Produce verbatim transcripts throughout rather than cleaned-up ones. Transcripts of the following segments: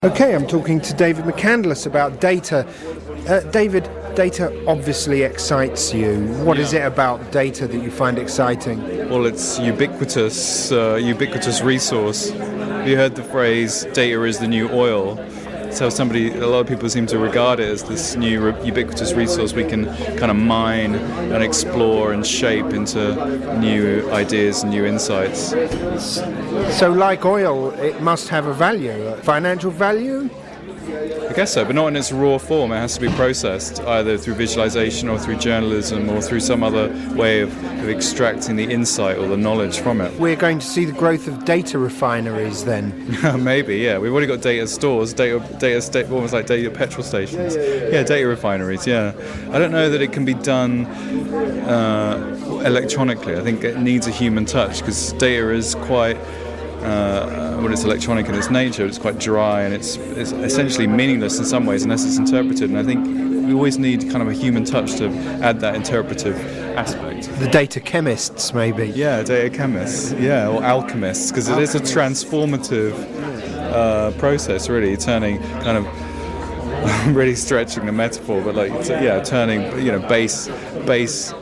Okay, I'm talking to David McCandless about data. Uh, David, data obviously excites you. What Yeah. is it about data that you find exciting? Well, it's ubiquitous, uh, ubiquitous resource. Have you heard the phrase, data is the new oil? It's how somebody, a lot of people seem to regard it as this new re- ubiquitous resource we can kind of mine and explore and shape into new ideas and new insights. So like oil, it must have a value, a financial value? I guess so, but not in its raw form. It has to be processed either through visualization or through journalism or through some other way of, of extracting the insight or the knowledge from it. We're going to see the growth of data refineries then. Maybe, yeah. We've already got data stores, data, data, sta- almost like data petrol stations. Yeah, data refineries. Yeah. I don't know that it can be done uh, electronically. I think it needs a human touch because data is quite. Uh, when it's electronic in its nature, it's quite dry and it's, it's essentially meaningless in some ways unless it's interpreted. And I think we always need kind of a human touch to add that interpretive aspect. The data chemists, maybe. Yeah, data chemists. Yeah, or alchemists, because it is a transformative uh, process, really, turning kind of. I'm really stretching the metaphor, but like, t- yeah, turning you know base base.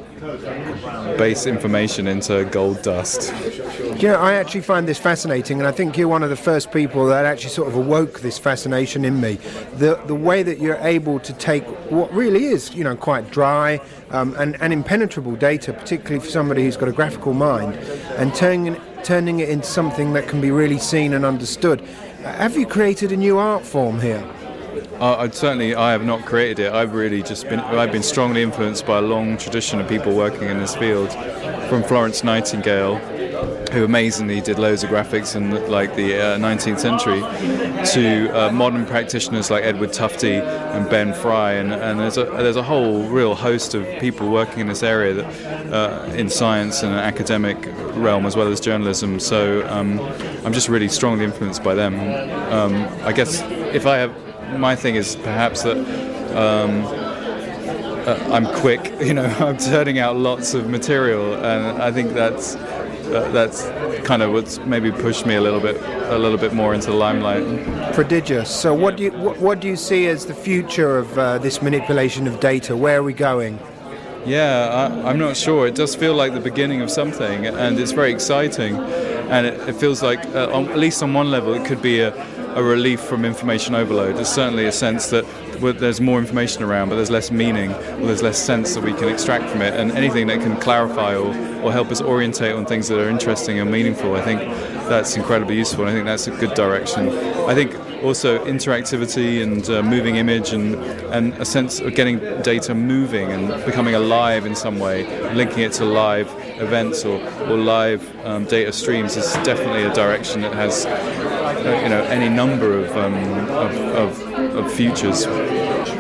base information into gold dust. You know, I actually find this fascinating, and I think you're one of the first people that actually sort of awoke this fascination in me. The the way that you're able to take what really is, you know, quite dry um, and, and impenetrable data, particularly for somebody who's got a graphical mind, and turning turning it into something that can be really seen and understood. Have you created a new art form here? Uh, I'd certainly, I have not created it. I've really just been, I've been strongly influenced by a long tradition of people working in this field, from Florence Nightingale, who amazingly did loads of graphics in like the uh, nineteenth century, to uh, modern practitioners like Edward Tufte and Ben Fry, and, and there's a there's a whole real host of people working in this area that uh, in science and academic realm as well as journalism. So um, I'm just really strongly influenced by them. Um, I guess if I have. My thing is perhaps that um, uh, I'm quick, you know, I'm turning out lots of material, and I think that's uh, that's kind of what's maybe pushed me a little bit a little bit more into the limelight. Prodigious. So what do you what, what do you see as the future of uh, this manipulation of data? Where are we going? Yeah, I, I'm not sure. It does feel like the beginning of something, and it's very exciting, and it, it feels like uh, on, at least on one level it could be a a relief from information overload. There's certainly a sense that there's more information around, but there's less meaning, or there's less sense that we can extract from it, and anything that can clarify or, or help us orientate on things that are interesting and meaningful, I think that's incredibly useful, and I think that's a good direction. I think also interactivity and uh, moving image and, and a sense of getting data moving and becoming alive in some way, linking it to live events or, or live um, data streams is definitely a direction that has uh, you know any number of, um, of, of, of futures.